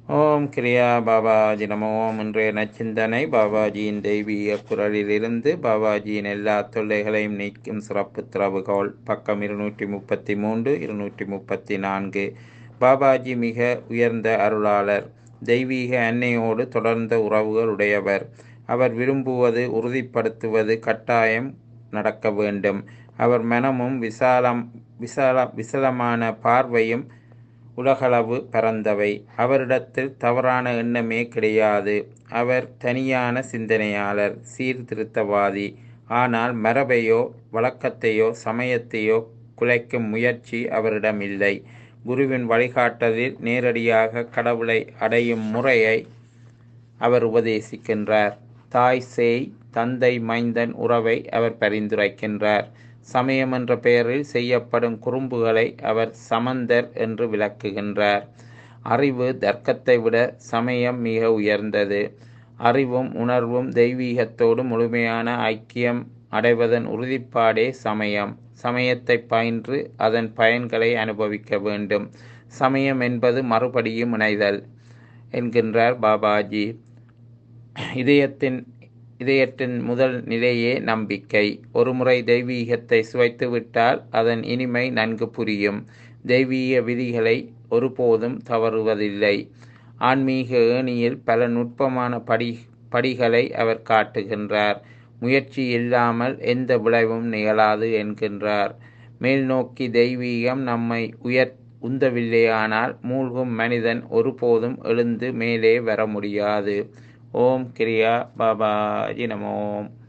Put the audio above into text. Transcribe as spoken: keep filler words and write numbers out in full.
ஓம் கிரியா பாபாஜி நமோ. ஓம். இன்றைய நச்சிந்தனை பாபாஜியின் தெய்வீக குரலிலிருந்து பாபாஜியின் எல்லா தொல்லைகளையும் நீக்கும் சிறப்பு திறவுகோல். பக்கம் இருநூற்றி முப்பத்தி மூன்று இருநூற்றி முப்பத்தி நான்கு. பாபாஜி மிக உயர்ந்த அருளாளர். தெய்வீக அன்னையோடு தொடர்ந்த உறவுகள் உடையவர். அவர் விரும்புவது உறுதிப்படுத்துவது கட்டாயம் நடக்க வேண்டும். அவர் மனமும் விசாலம் விசால விசலமான பார்வையும் உலகளவு பரந்தவை. அவரிடத்தில் தவறான எண்ணமே கிடையாது. அவர் தனியான சிந்தனையாளர், சீர்திருத்தவாதி. ஆனால் மரபையோ வழக்கத்தையோ சமயத்தையோ குலைக்கும் முயற்சி அவரிடம் இல்லை. குருவின் வழிகாட்டலில் நேரடியாக கடவுளை அடையும் முறையை அவர் உபதேசிக்கின்றார். தாய் சேய் தந்தை மைந்தன் உறவை அவர் பரிந்துரைக்கின்றார். சமயம் என்ற பெயரில் செய்யப்படும் குறும்புகளை அவர் சமந்தர் என்று விளக்குகின்றார். அறிவு தர்க்கத்தை விட சமயம் மிக உயர்ந்தது. அறிவும் உணர்வும் தெய்வீகத்தோடு முழுமையான ஐக்கியம் அடைவதன் உறுதிப்பாடே சமயம். சமயத்தை பயின்று அதன் பயன்களை அனுபவிக்க வேண்டும். சமயம் என்பது மறுபடியும் இணைதல் என்கின்றார் பாபாஜி. இதயத்தின் இதயத்தின் முதல் நிலையே நம்பிக்கை. ஒருமுறை தெய்வீகத்தை சுவைத்துவிட்டால் அதன் இனிமை நன்கு புரியும். தெய்வீக விதிகளை ஒருபோதும் தவறுவதில்லை. ஆன்மீக ஏணியில் பல நுட்பமான படி படிகளை அவர் காட்டுகின்றார். முயற்சி இல்லாமல் எந்த விளைவும் நிகழாது என்கின்றார். மேல் நோக்கி தெய்வீகம் நம்மை உயர் உந்தவில்லையானால் மூழ்கும் மனிதன் ஒருபோதும் எழுந்து மேலே வர முடியாது. ஓம் கிரியா பாபாஜி நமோ.